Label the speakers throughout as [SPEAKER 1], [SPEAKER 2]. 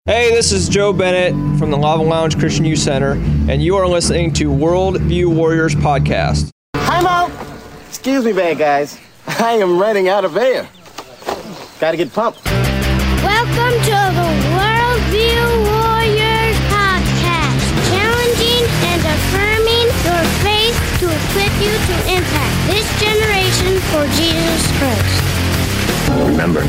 [SPEAKER 1] Hey, this is Joe Bennett from the Lava Lounge Christian Youth Center, and you are listening to Worldview Warriors Podcast.
[SPEAKER 2] Hi, Mom. Excuse me, bad guys. I am running out of air. Gotta get pumped.
[SPEAKER 3] Welcome to the Worldview Warriors Podcast, challenging and affirming your faith to equip you to impact this generation for Jesus Christ.
[SPEAKER 4] Remember,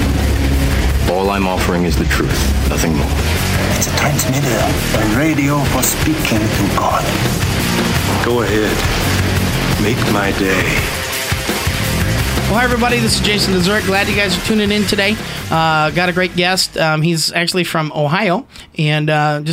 [SPEAKER 4] all I'm offering is the truth, nothing more.
[SPEAKER 5] It's a transmitter, a radio for speaking to God.
[SPEAKER 6] Go ahead. Make my day.
[SPEAKER 7] Well, hi, everybody. This is Jason Dessert. Glad you guys are tuning in today. Got a great guest. He's actually from Ohio, and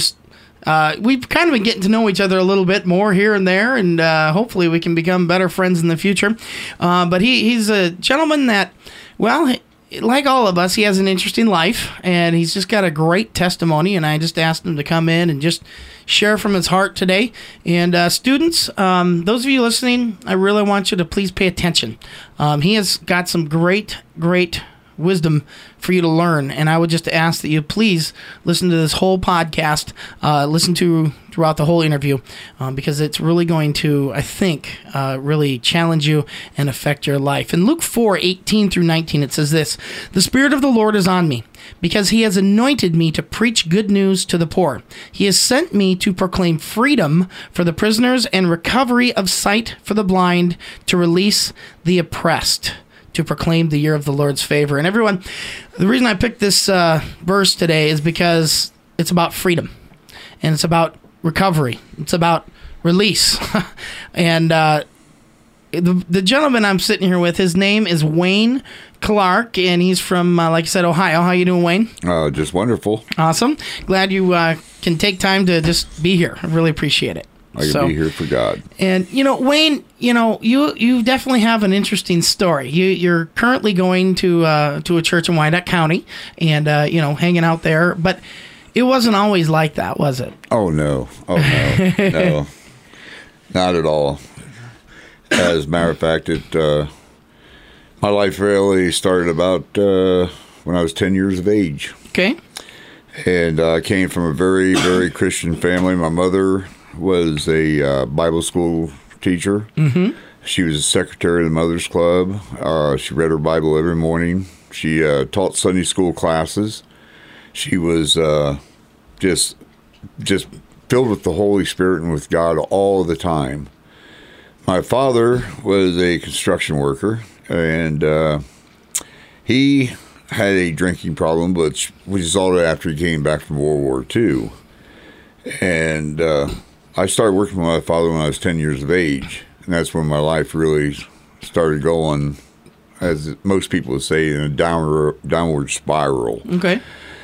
[SPEAKER 7] we've kind of been getting to know each other a little bit more here and there, and hopefully we can become better friends in the future. But he's a gentleman that, well, like all of us, he has an interesting life, and he's just got a great testimony, and I just asked him to come in and just share from his heart today. And students, those of you listening, I really want you to please pay attention. He has got some great wisdom for you to learn, and I would just ask that you please listen to this whole podcast, listen to throughout the whole interview, because it's really going to, I think, really challenge you and affect your life. In Luke 4:18 through 19, it says this: "The Spirit of the Lord is on me, because he has anointed me to preach good news to the poor. He has sent me to proclaim freedom for the prisoners and recovery of sight for the blind, to release the oppressed, to proclaim the year of the Lord's favor." And everyone, the reason I picked this verse today is because it's about freedom, and it's about recovery. It's about release. And the gentleman I'm sitting here with, his name is Wayne Clark, and he's from, like I said, Ohio. How you doing, Wayne?
[SPEAKER 8] Just wonderful.
[SPEAKER 7] Awesome. Glad you can take time to just be here. I really appreciate it.
[SPEAKER 8] I can be here for God.
[SPEAKER 7] And, Wayne, you definitely have an interesting story. You're currently going to a church in Wyandotte County and, hanging out there. But it wasn't always like that, was it?
[SPEAKER 8] Oh, no. No. Not at all. As a matter of fact, my life really started about when I was 10 years of age.
[SPEAKER 7] Okay.
[SPEAKER 8] And I came from a very, very Christian family. My mother was a Bible school teacher. Mm-hmm. She was a secretary of the Mothers Club. She read her Bible every morning. She taught Sunday school classes. She was just filled with the Holy Spirit and with God all the time. My father was a construction worker, and he had a drinking problem, which resulted after he came back from World War II. And I started working with my father when I was 10 years of age, and that's when my life really started going, as most people would say, in a downward spiral.
[SPEAKER 7] Okay.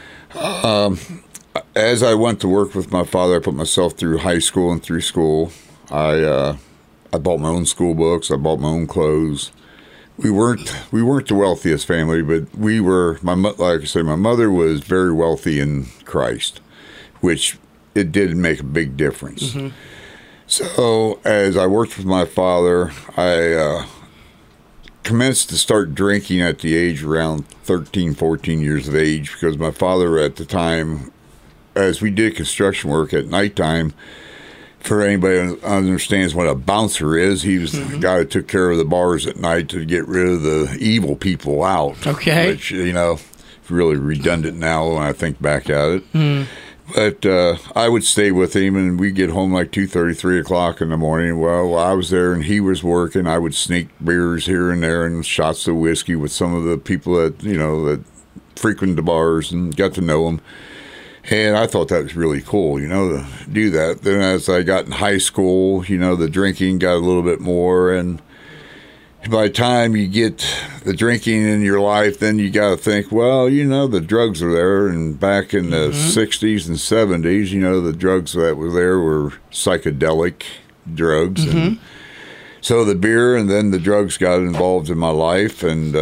[SPEAKER 8] As I went to work with my father, I put myself through high school and through school. I bought my own school books. I bought my own clothes. We weren't the wealthiest family, but we were. Like I say, my mother was very wealthy in Christ, which it did make a big difference. Mm-hmm. So as I worked with my father, I commenced to start drinking at the age around 13, 14 years of age, because my father at the time, as we did construction work at nighttime, for anybody who understands what a bouncer is, he was the guy who took care of the bars at night to get rid of the evil people out.
[SPEAKER 7] Okay.
[SPEAKER 8] Which, really redundant now when I think back at it. Mm. But I would stay with him, and we'd get home like 2:30, 3 o'clock in the morning. Well, while I was there and he was working, I would sneak beers here and there and shots of whiskey with some of the people that frequented the bars and got to know them. And I thought that was really cool, to do that. Then as I got in high school, the drinking got a little bit more. And by the time you get the drinking in your life, then you got to think, well, the drugs are there. And back in the 60s and 70s, the drugs that were there were psychedelic drugs. Mm-hmm. And so the beer and then the drugs got involved in my life. And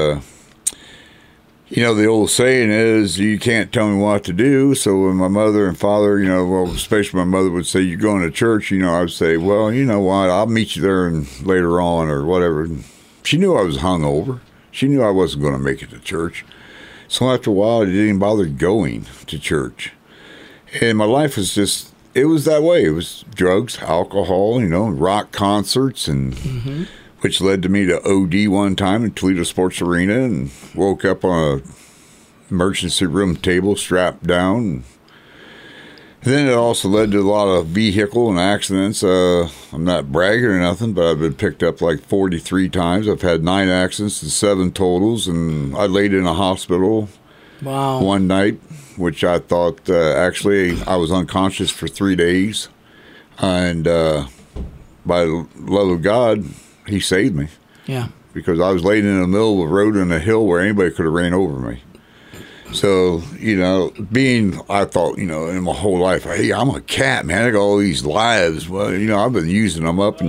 [SPEAKER 8] the old saying is, you can't tell me what to do. So when my mother and father, especially my mother would say, you're going to church, I would say, well, you know what, I'll meet you there and later on or whatever. She knew I was hungover. She knew I wasn't going to make it to church. So after a while, I didn't bother going to church. And my life was just, it was that way. It was drugs, alcohol, rock concerts, and which led to me to OD one time in Toledo Sports Arena and woke up on a emergency room table strapped down. And then it also led to a lot of vehicle and accidents. I'm not bragging or nothing, but I've been picked up like 43 times. I've had 9 accidents and 7 totals, and I laid in a hospital one night, which I thought actually I was unconscious for 3 days. And by the love of God, he saved me.
[SPEAKER 7] Yeah.
[SPEAKER 8] Because I was laid in the middle of a road in a hill where anybody could have ran over me. So, I thought, in my whole life, hey, I'm a cat, man. I got all these lives. Well, I've been using them up.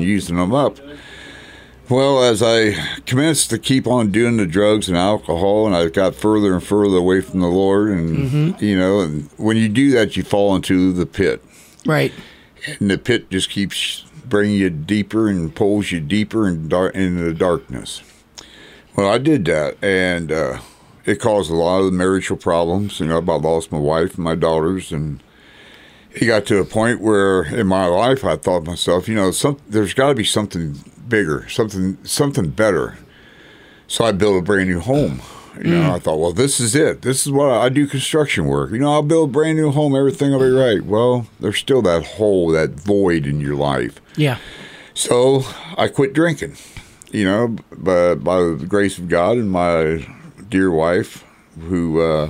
[SPEAKER 8] Well, as I commenced to keep on doing the drugs and alcohol, and I got further and further away from the Lord, and, and when you do that, you fall into the pit.
[SPEAKER 7] Right.
[SPEAKER 8] And the pit just keeps bringing you deeper and pulls you deeper into the darkness. Well, I did that, and it caused a lot of the marital problems. I lost my wife and my daughters, and it got to a point where in my life I thought to myself, there's got to be something bigger, something better. So I built a brand new home. I thought, well, this is it. This is what I do, construction work. I'll build a brand new home, everything will be right. Well, there's still that hole, that void in your life.
[SPEAKER 7] Yeah. So
[SPEAKER 8] I quit drinking, but by the grace of God and my dear wife, who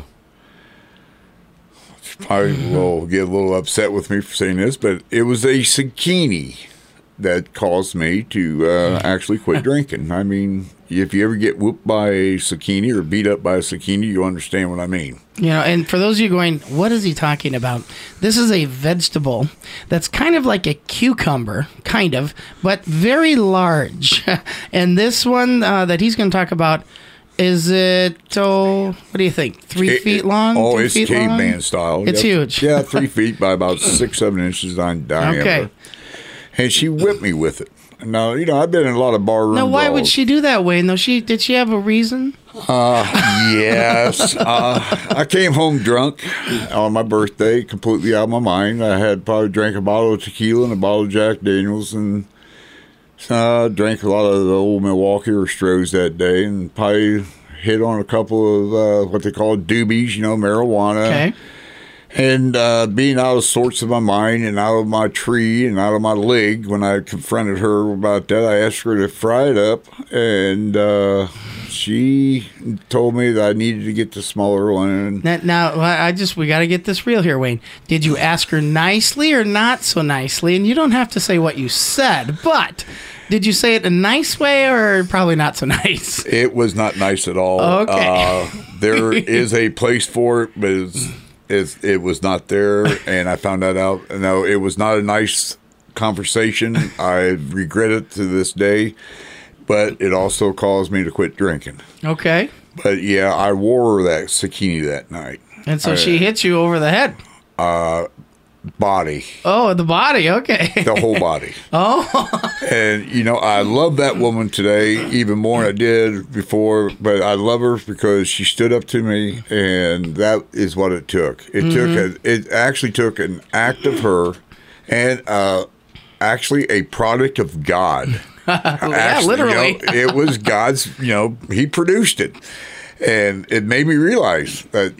[SPEAKER 8] probably will get a little upset with me for saying this, but it was a zucchini that caused me to actually quit drinking. I mean, if you ever get whooped by a zucchini or beat up by a zucchini, you understand what I mean.
[SPEAKER 7] And for those of you going, what is he talking about? This is a vegetable that's kind of like a cucumber, but very large. And this one that he's going to talk about, is it, what do you think, 3 feet long?
[SPEAKER 8] Oh, it's caveman style.
[SPEAKER 7] It's huge.
[SPEAKER 8] Yeah, 3 feet by about 6-7 inches on diameter. Okay. And she whipped me with it. Now, I've been in a lot of bar rooms.
[SPEAKER 7] Now, why would she do that, Wayne? Though did she have a reason?
[SPEAKER 8] Yes. I came home drunk on my birthday, completely out of my mind. I had probably drank a bottle of tequila and a bottle of Jack Daniels, and drank a lot of the old Milwaukee or Strohs that day, and probably hit on a couple of what they call doobies, marijuana. Okay. And being out of sorts of my mind and out of my tree and out of my league, when I confronted her about that, I asked her to fry it up, and she told me that I needed to get the smaller one.
[SPEAKER 7] Now, we got to get this real here, Wayne. Did you ask her nicely or not so nicely? And you don't have to say what you said, but did you say it in a nice way or probably not so nice?
[SPEAKER 8] It was not nice at all.
[SPEAKER 7] Okay.
[SPEAKER 8] There is a place for it, but it was not there, and I found that out. No, it was not a nice conversation. I regret it to this day, but it also caused me to quit drinking.
[SPEAKER 7] Okay.
[SPEAKER 8] But yeah, I wore that zucchini that night.
[SPEAKER 7] And so she hit you over the head?
[SPEAKER 8] Body.
[SPEAKER 7] Oh, the body, okay.
[SPEAKER 8] The whole body.
[SPEAKER 7] Oh.
[SPEAKER 8] And, I love that woman today even more than I did before, but I love her because she stood up to me, and that is what it took. It actually took an act of her and actually a product of God.
[SPEAKER 7] Yeah, literally.
[SPEAKER 8] It was God's, he produced it. And it made me realize that,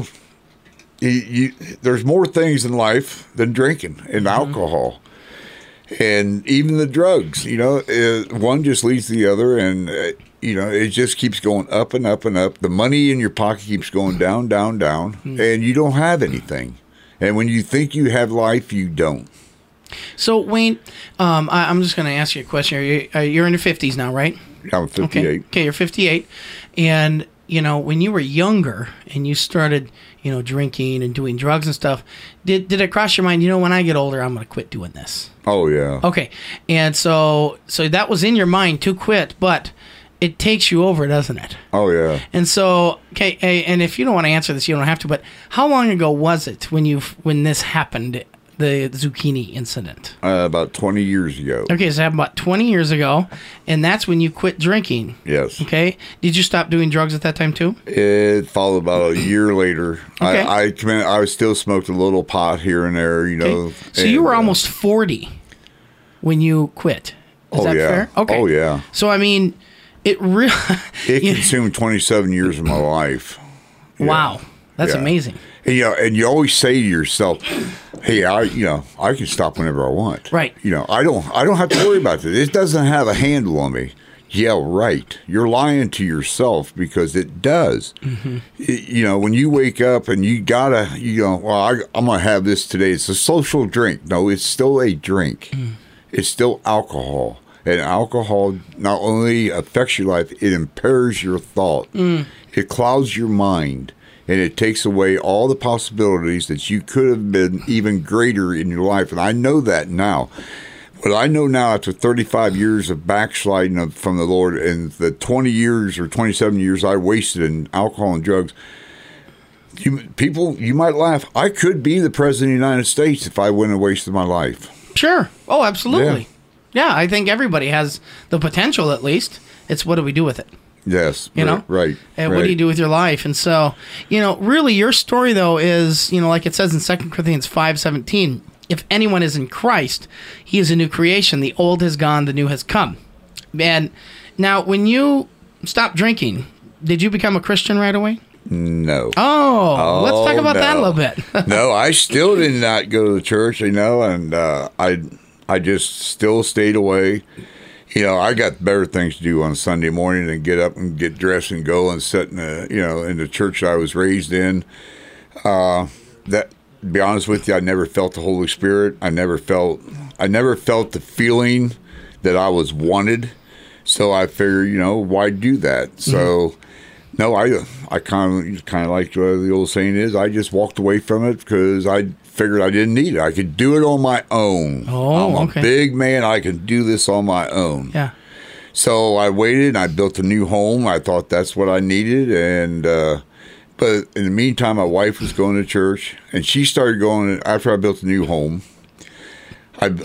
[SPEAKER 8] there's more things in life than drinking and alcohol, and even the drugs. One just leads to the other, and it just keeps going up and up and up. The money in your pocket keeps going down, down, down, and you don't have anything. And when you think you have life, you don't.
[SPEAKER 7] So, Wayne, I'm just going to ask you a question. You're in your 50s now, right?
[SPEAKER 8] I'm 58.
[SPEAKER 7] Okay, you're 58, and when you were younger and you started, drinking and doing drugs and stuff, did it cross your mind, when I get older, I'm going to quit doing this?
[SPEAKER 8] Oh, yeah.
[SPEAKER 7] Okay. And so that was in your mind to quit, but it takes you over, doesn't it?
[SPEAKER 8] Oh, yeah.
[SPEAKER 7] And so, okay, and if you don't want to answer this, you don't have to, but how long ago was it when this happened the zucchini incident?
[SPEAKER 8] About 20 years ago.
[SPEAKER 7] Okay, so that happened about 20 years ago, and that's when you quit drinking.
[SPEAKER 8] Yes.
[SPEAKER 7] Okay. Did you stop doing drugs at that time too?
[SPEAKER 8] It followed about a year later.
[SPEAKER 7] Okay.
[SPEAKER 8] I was still smoked a little pot here and there, you know.
[SPEAKER 7] Okay. So you were almost 40 when you quit. Is that fair? Okay.
[SPEAKER 8] Oh, yeah.
[SPEAKER 7] So, I mean, it really...
[SPEAKER 8] It consumed 27 years of my life.
[SPEAKER 7] Wow. That's amazing.
[SPEAKER 8] And, and you always say to yourself, hey, I can stop whenever I want.
[SPEAKER 7] Right.
[SPEAKER 8] I don't have to worry about this. It doesn't have a handle on me. Yeah, right. You're lying to yourself because it does. Mm-hmm. When you wake up and you gotta, I'm gonna have this today. It's a social drink. No, it's still a drink. It's still alcohol. And alcohol not only affects your life, it impairs your thought. It clouds your mind. And it takes away all the possibilities that you could have been even greater in your life. And I know that now. What I know now after 35 years of backsliding from the Lord and the 20 years or 27 years I wasted in alcohol and drugs, you might laugh. I could be the president of the United States if I wouldn't have wasted my life.
[SPEAKER 7] Sure. Oh, absolutely. Yeah, I think everybody has the potential at least. It's what do we do with it?
[SPEAKER 8] Yes. Right.
[SPEAKER 7] And what do you do with your life? And so, really your story, though, is, like it says in 2 Corinthians 5:17, if anyone is in Christ, he is a new creation. The old has gone, the new has come. And now, when you stopped drinking, did you become a Christian right away?
[SPEAKER 8] No.
[SPEAKER 7] Oh, let's talk about that a little bit.
[SPEAKER 8] No, I still did not go to the church, and I just still stayed away. I got better things to do on Sunday morning than get up and get dressed and go and sit in the church I was raised in. To be honest with you, I never felt the Holy Spirit. I never felt the feeling that I was wanted. So I figured, why do that? So, no, I kind of like the old saying is, I just walked away from it because I figured I didn't need it. I could do it on my own.
[SPEAKER 7] Oh,
[SPEAKER 8] I'm a big man. I can do this on my own.
[SPEAKER 7] Yeah.
[SPEAKER 8] So I waited and I built a new home. I thought that's what I needed. And but in the meantime, my wife was going to church, and she started going after I built a new home. It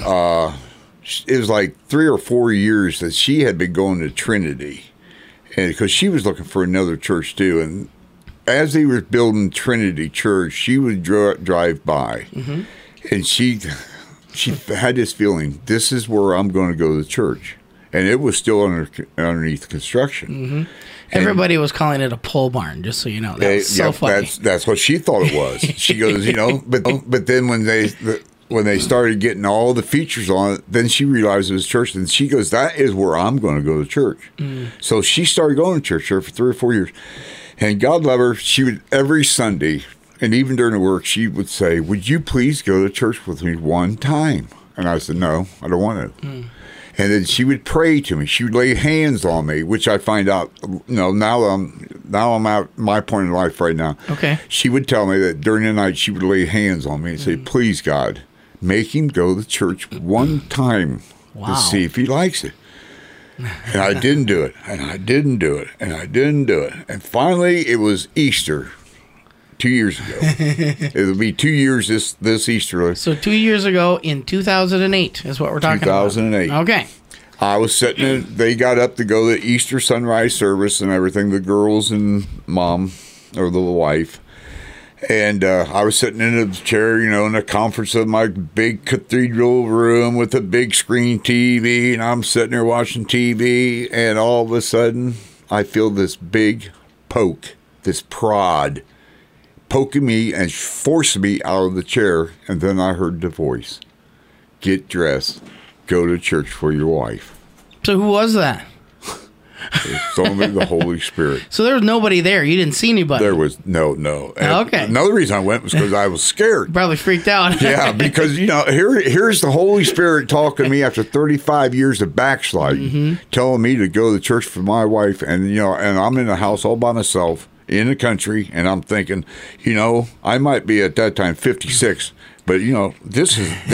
[SPEAKER 8] was like 3 or 4 years that she had been going to Trinity, and because she was looking for another church too. And as they were building Trinity Church, she would drive by, and she had this feeling, this is where I'm going to go to church. And it was still underneath construction.
[SPEAKER 7] Everybody was calling it a pole barn, just so you know. That was so funny.
[SPEAKER 8] That's what she thought it was. She goes, but then when they started getting all the features on it, then she realized it was church. And she goes, that is where I'm going to go to church. So she started going to church there for 3 or 4 years. And God love her, she would every Sunday, and even during the work, she would say, would you please go to church with me one time? And I said, no, I don't want to. And then she would pray to me. She would lay hands on me, which I find out, now I'm at my point in life right now.
[SPEAKER 7] Okay.
[SPEAKER 8] She would tell me that during the night she would lay hands on me and say, please, God, make him go to church one time to see if he likes it. And I didn't do it, and I didn't do it, and I didn't do it. And finally, it was Easter 2 years ago. It'll be 2 years this Easter.
[SPEAKER 7] So 2 years ago in 2008 is what we're talking
[SPEAKER 8] 2008.
[SPEAKER 7] about. Okay.
[SPEAKER 8] I was sitting in, they got up to go to the Easter sunrise service and everything, the girls and mom, or the wife. And I was sitting in a chair, in the conference of my big cathedral room with a big screen TV, and I'm sitting there watching TV, and all of a sudden, I feel this big poke, this prod, poking me and forcing me out of the chair, and then I heard the voice, get dressed, go to church for your wife.
[SPEAKER 7] So who was that?
[SPEAKER 8] It's only the Holy Spirit.
[SPEAKER 7] So there was nobody there. You didn't see anybody.
[SPEAKER 8] There was no.
[SPEAKER 7] Okay.
[SPEAKER 8] Another reason I went was because I was scared.
[SPEAKER 7] Probably freaked out.
[SPEAKER 8] Yeah, because here's the Holy Spirit talking to me after 35 years of backsliding, telling me to go to church for my wife, and and I'm in the house all by myself in the country, and I'm thinking, I might be at that time 56, but this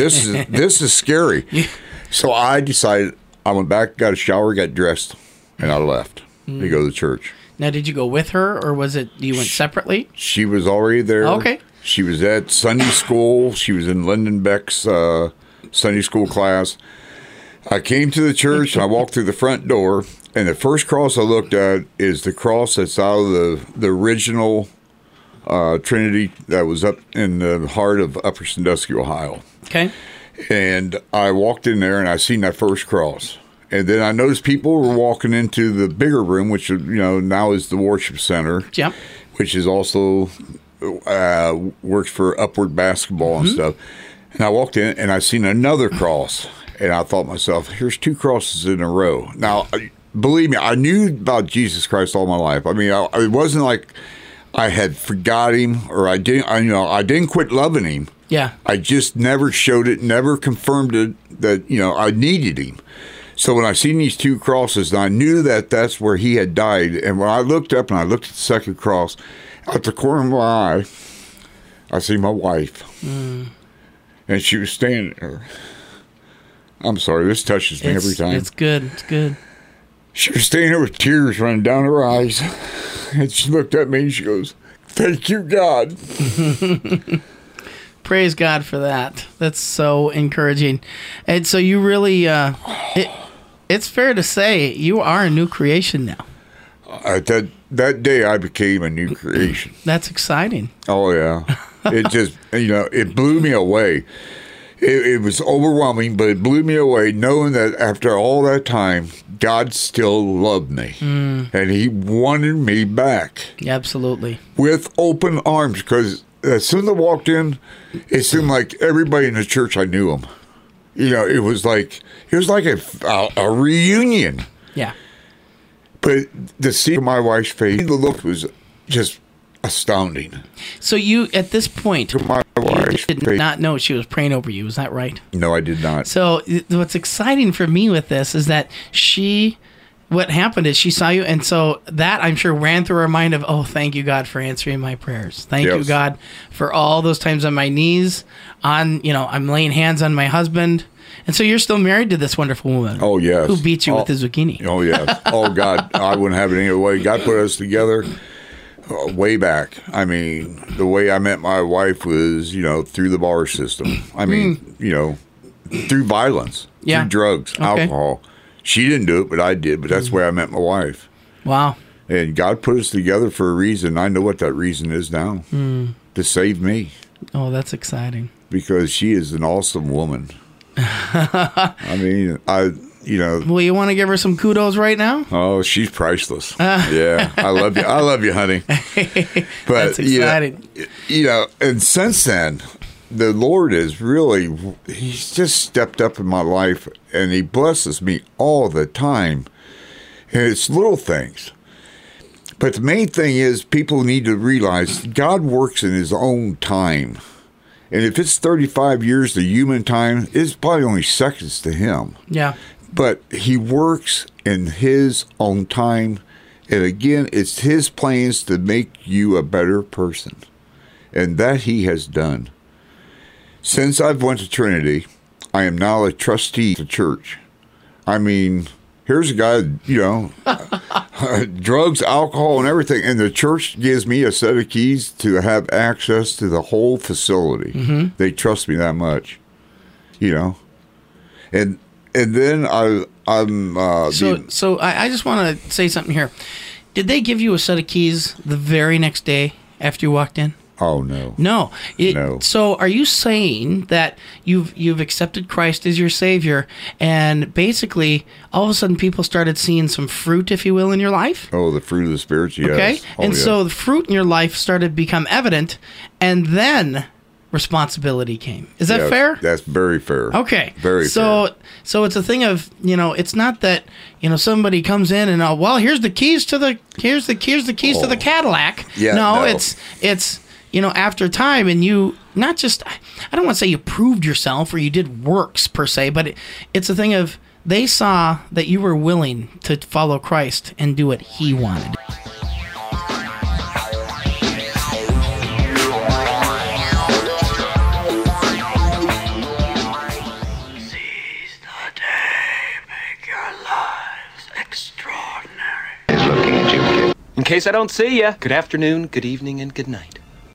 [SPEAKER 8] is scary. So I decided, I went back, got a shower, got dressed, and I left to go to church.
[SPEAKER 7] Now, did you go with her, or was it you went separately?
[SPEAKER 8] She was already there.
[SPEAKER 7] Okay.
[SPEAKER 8] She was at Sunday school. She was in Lyndon Beck's Sunday school class. I came to the church, and I walked through the front door, and the first cross I looked at is the cross that's out of the original Trinity that was up in the heart of Upper Sandusky, Ohio.
[SPEAKER 7] Okay.
[SPEAKER 8] And I walked in there, and I seen that first cross. And then I noticed people were walking into the bigger room, which now is the worship center,
[SPEAKER 7] Yep.
[SPEAKER 8] which is also works for Upward Basketball and stuff. And I walked in, and I seen another cross, and I thought to myself, here's 2 crosses in a row. Now, believe me, I knew about Jesus Christ all my life. I mean, it wasn't like I had forgot him or I didn't quit loving him.
[SPEAKER 7] Yeah.
[SPEAKER 8] I just never showed it, never confirmed it that, I needed him. So when I seen these 2 crosses, and I knew that that's where he had died. And when I looked up and I looked at the second cross, out the corner of my eye, I see my wife. And she was standing there. I'm sorry, this touches me every time.
[SPEAKER 7] It's good. It's good.
[SPEAKER 8] She was standing there with tears running down her eyes. And she looked at me and she goes, "Thank you, God."
[SPEAKER 7] Praise God for that. That's so encouraging. And so you really, it's fair to say you are a new creation now.
[SPEAKER 8] That day I became a new creation.
[SPEAKER 7] That's exciting.
[SPEAKER 8] Oh, yeah. It just, it blew me away. It was overwhelming, but it blew me away knowing that after all that time, God still loved me. And he wanted me back.
[SPEAKER 7] Absolutely.
[SPEAKER 8] With open arms, because as soon as I walked in, it seemed like everybody in the church, I knew them. It was like a reunion.
[SPEAKER 7] Yeah.
[SPEAKER 8] But to see my wife's face, the look was just astounding.
[SPEAKER 7] So you, at this point,
[SPEAKER 8] My wife
[SPEAKER 7] you did not know she was praying over you. Is that right?
[SPEAKER 8] No, I did not.
[SPEAKER 7] So what's exciting for me with this is that what happened is she saw you, and so that I'm sure ran through her mind of, oh, thank you, God, for answering my prayers. Thank you, God, for all those times on my knees, I'm laying hands on my husband. And so you're still married to this wonderful woman.
[SPEAKER 8] Oh, yes.
[SPEAKER 7] Who beat you with the zucchini.
[SPEAKER 8] Oh, yes. Oh, God, I wouldn't have it any other way. God put us together way back. I mean, the way I met my wife was, through the bar system. I mean, through violence, through drugs, alcohol. She didn't do it, but I did. But that's the way I met my wife.
[SPEAKER 7] Wow.
[SPEAKER 8] And God put us together for a reason. I know what that reason is now. To save me.
[SPEAKER 7] Oh, that's exciting.
[SPEAKER 8] Because she is an awesome woman. I mean, Well, you
[SPEAKER 7] want to give her some kudos right now?
[SPEAKER 8] Oh, she's priceless. Yeah, I love you. I love you, honey. But
[SPEAKER 7] that's exciting.
[SPEAKER 8] And since then, the Lord is he's just stepped up in my life, and he blesses me all the time. And it's little things. But the main thing is people need to realize God works in his own time. And if it's 35 years to human time, it's probably only seconds to him.
[SPEAKER 7] Yeah.
[SPEAKER 8] But he works in his own time. And again, it's his plans to make you a better person. And that he has done. Since I've went to Trinity, I am now a trustee of the church. I mean, here's a guy, drugs, alcohol, and everything. And the church gives me a set of keys to have access to the whole facility. They trust me that much, And then I'm...
[SPEAKER 7] So I just want to say something here. Did they give you a set of keys the very next day after you walked in?
[SPEAKER 8] Oh, no.
[SPEAKER 7] No.
[SPEAKER 8] No.
[SPEAKER 7] So are you saying that you've accepted Christ as your Savior, and basically all of a sudden people started seeing some fruit, if you will, in your life?
[SPEAKER 8] Oh, the fruit of the Spirit, yes.
[SPEAKER 7] Okay.
[SPEAKER 8] Oh,
[SPEAKER 7] so the fruit in your life started to become evident, and then responsibility came. Is that fair?
[SPEAKER 8] That's very fair.
[SPEAKER 7] Okay.
[SPEAKER 8] Very fair.
[SPEAKER 7] So it's a thing of, it's not that, somebody comes in and, here's the keys to the Cadillac.
[SPEAKER 8] Yeah,
[SPEAKER 7] no. It's after time, and you not just, I don't want to say you proved yourself or you did works per se, but it's a thing of they saw that you were willing to follow Christ and do what he wanted.
[SPEAKER 5] Seize the day, make your lives extraordinary.
[SPEAKER 9] In case I don't see you, good afternoon, good evening, and good night.